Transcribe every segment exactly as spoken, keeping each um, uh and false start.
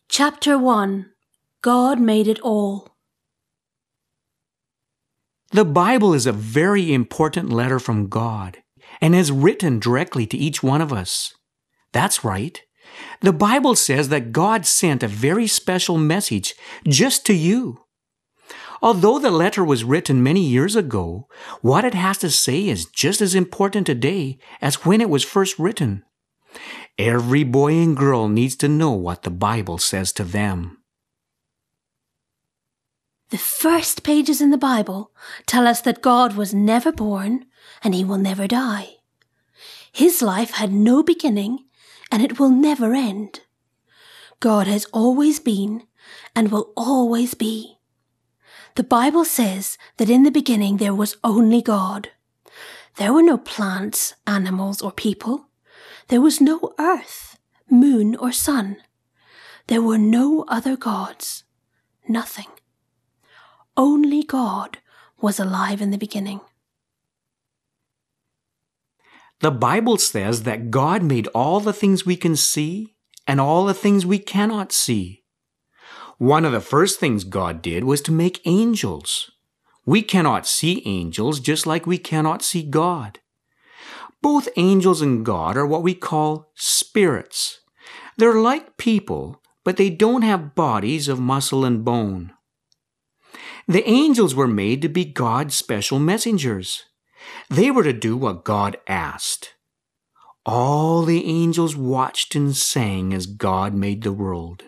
Chapter one. God Made It All. The Bible is a very important letter from God and is written directly to each one of us. That's right. The Bible says that God sent a very special message just to you. Although the letter was written many years ago, what it has to say is just as important today as when it was first written. Every boy and girl needs to know what the Bible says to them. The first pages in the Bible tell us that God was never born and he will never die. His life had no beginning and it will never end. God has always been and will always be. The Bible says that in the beginning there was only God. There were no plants, animals, or people. There was no earth, moon, or sun. There were no other gods. Nothing. Only God was alive in the beginning. The Bible says that God made all the things we can see and all the things we cannot see. One of the first things God did was to make angels. We cannot see angels just like we cannot see God. Both angels and God are what we call spirits. They're like people, but they don't have bodies of muscle and bone. The angels were made to be God's special messengers. They were to do what God asked. All the angels watched and sang as God made the world.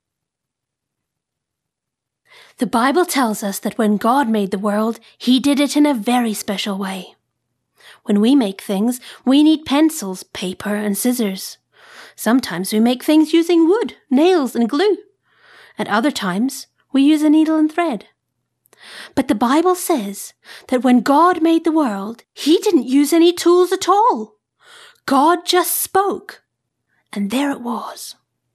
The Bible tells us that when God made the world, he did it in a very special way. When we make things, we need pencils, paper, and scissors. Sometimes we make things using wood, nails, and glue. At other times, we use a needle and thread. But the Bible says that when God made the world, he didn't use any tools at all. God just spoke, and there it was.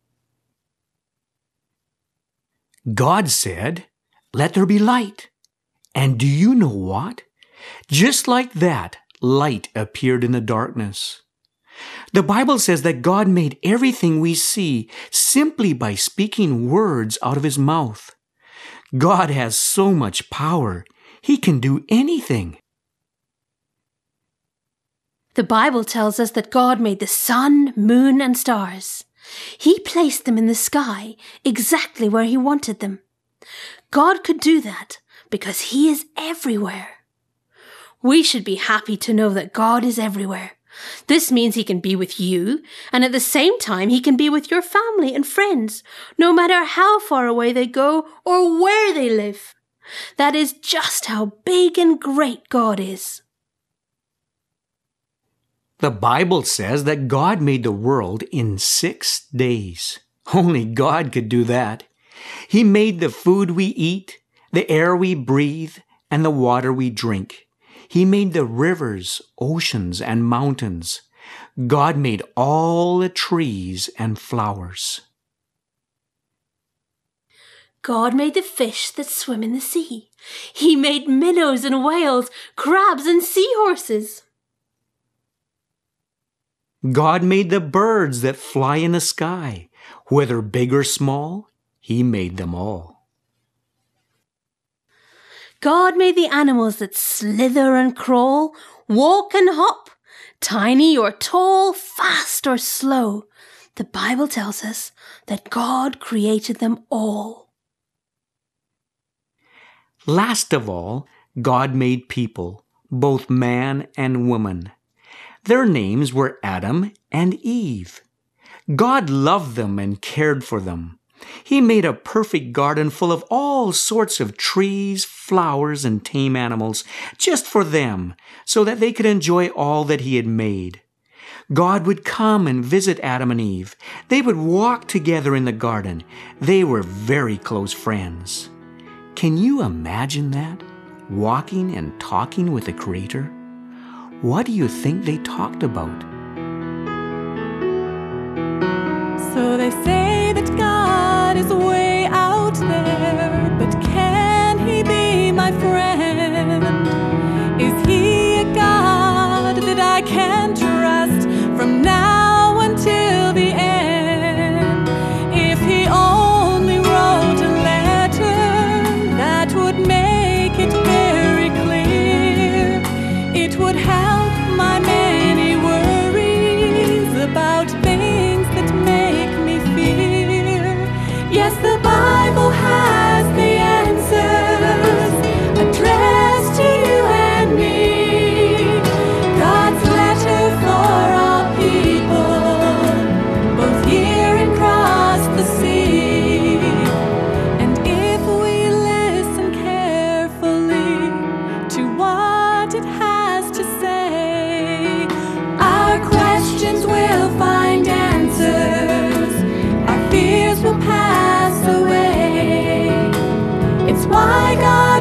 God said, "Let there be light." And do you know what? Just like that, light appeared in the darkness. The Bible says that God made everything we see simply by speaking words out of his mouth. God has so much power. He can do anything. The Bible tells us that God made the sun, moon, and stars. He placed them in the sky exactly where he wanted them. God could do that because he is everywhere. We should be happy to know that God is everywhere. This means he can be with you, and at the same time he can be with your family and friends, no matter how far away they go or where they live. That is just how big and great God is. The Bible says that God made the world in six days. Only God could do that. He made the food we eat, the air we breathe, and the water we drink. He made the rivers, oceans, and mountains. God made all the trees and flowers. God made the fish that swim in the sea. He made minnows and whales, crabs and seahorses. God made the birds that fly in the sky. Whether big or small, he made them all. God made the animals that slither and crawl, walk and hop, tiny or tall, fast or slow. The Bible tells us that God created them all. Last of all, God made people, both man and woman. Their names were Adam and Eve. God loved them and cared for them. He made a perfect garden full of all sorts of trees, flowers, and tame animals just for them, so that they could enjoy all that he had made. God would come and visit Adam and Eve. They would walk together in the garden. They were very close friends. Can you imagine that? Walking and talking with the Creator? What do you think they talked about? So they say that God is way out there, but can he be my friend? Is he a God that I can trust from now until the end? If he only My God